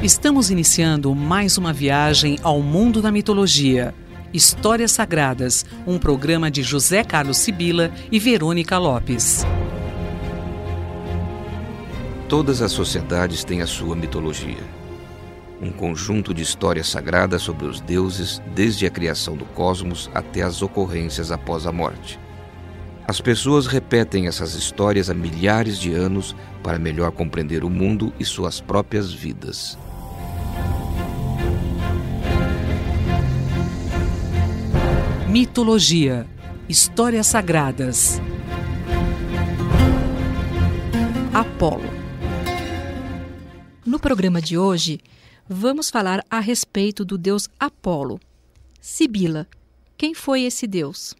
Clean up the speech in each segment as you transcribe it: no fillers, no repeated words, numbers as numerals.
Estamos iniciando mais uma viagem ao mundo da mitologia. Histórias Sagradas, um programa de José Carlos Sibila e Verônica Lopes. Todas as sociedades têm a sua mitologia. Um conjunto de histórias sagradas sobre os deuses, desde a criação do cosmos até as ocorrências após a morte. As pessoas repetem essas histórias há milhares de anos para melhor compreender o mundo e suas próprias vidas. Mitologia. Histórias Sagradas. Apolo. No programa de hoje, vamos falar a respeito do deus Apolo. Sibila, quem foi esse deus?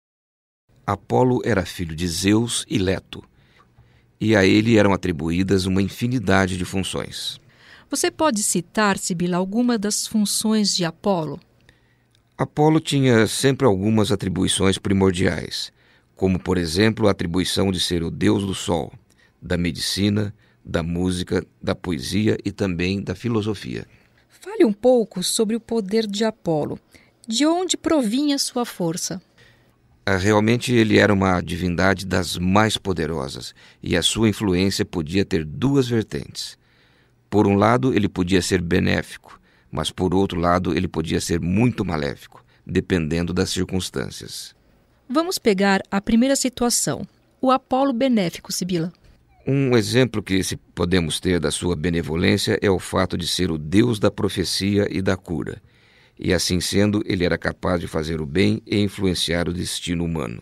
Apolo era filho de Zeus e Leto, e a ele eram atribuídas uma infinidade de funções. Você pode citar, Sibila, alguma das funções de Apolo? Apolo tinha sempre algumas atribuições primordiais, como, por exemplo, a atribuição de ser o deus do sol, da medicina, da música, da poesia e também da filosofia. Fale um pouco sobre o poder de Apolo. De onde provinha sua força? Realmente ele era uma divindade das mais poderosas, e a sua influência podia ter duas vertentes. Por um lado, ele podia ser benéfico, mas por outro lado, ele podia ser muito maléfico, dependendo das circunstâncias. Vamos pegar a primeira situação, o Apolo benéfico, Sibila. Um exemplo que podemos ter da sua benevolência é o fato de ser o deus da profecia e da cura. E assim sendo, ele era capaz de fazer o bem e influenciar o destino humano.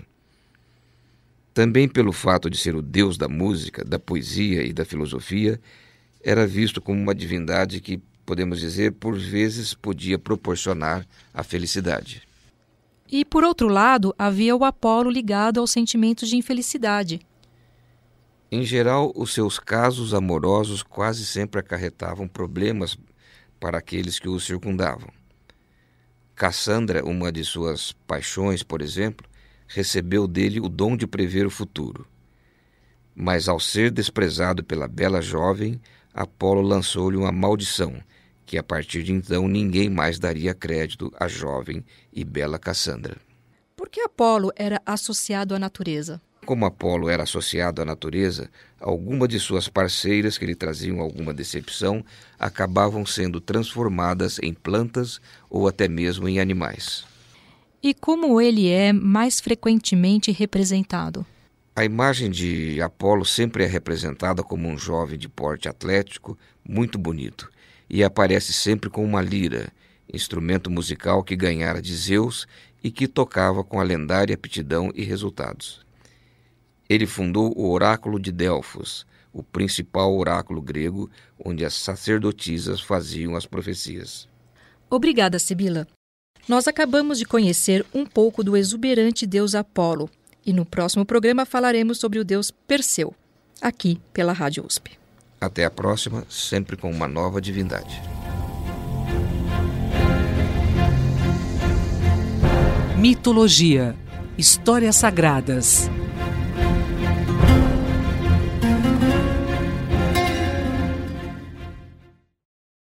Também pelo fato de ser o deus da música, da poesia e da filosofia, era visto como uma divindade que, podemos dizer, por vezes podia proporcionar a felicidade. E, por outro lado, havia o Apolo ligado aos sentimentos de infelicidade. Em geral, os seus casos amorosos quase sempre acarretavam problemas para aqueles que o circundavam. Cassandra, uma de suas paixões, por exemplo, recebeu dele o dom de prever o futuro. Mas ao ser desprezado pela bela jovem, Apolo lançou-lhe uma maldição, que a partir de então ninguém mais daria crédito à jovem e bela Cassandra. Por que Apolo era associado à natureza? Como Apolo era associado à natureza, algumas de suas parceiras que lhe traziam alguma decepção acabavam sendo transformadas em plantas ou até mesmo em animais. E como ele é mais frequentemente representado? A imagem de Apolo sempre é representada como um jovem de porte atlético, muito bonito, e aparece sempre com uma lira, instrumento musical que ganhara de Zeus e que tocava com a lendária aptidão e resultados. Ele fundou o Oráculo de Delfos, o principal oráculo grego, onde as sacerdotisas faziam as profecias. Obrigada, Sibila. Nós acabamos de conhecer um pouco do exuberante deus Apolo, e no próximo programa falaremos sobre o deus Perseu, aqui pela Rádio USP. Até a próxima, sempre com uma nova divindade. Mitologia. Histórias Sagradas.